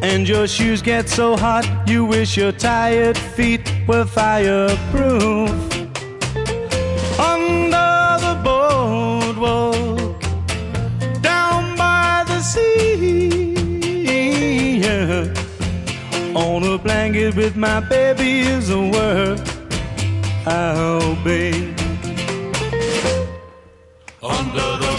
and your shoes get so hot you wish your tired feet were fireproof. Under the boardwalk, down by the sea, yeah. On a blanket with my baby is a word I'll be. Under the